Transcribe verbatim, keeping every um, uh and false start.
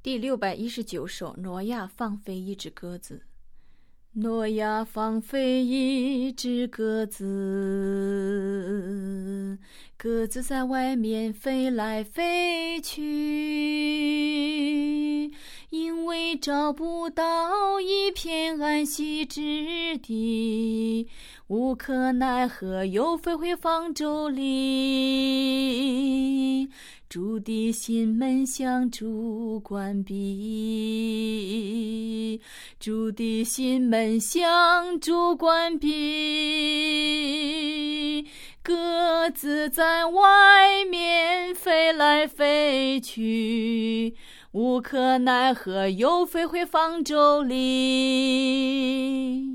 第六百一十九首，挪亚放飞一只鸽子。挪亚放飞一只鸽子，鸽子在外面飞来飞去，因为找不到一片安息之地，无可奈何又飞回方舟里。主的心门向主关闭，主的心门向主关闭，鸽子在外面飞来飞去，无可奈何又飞回方舟里。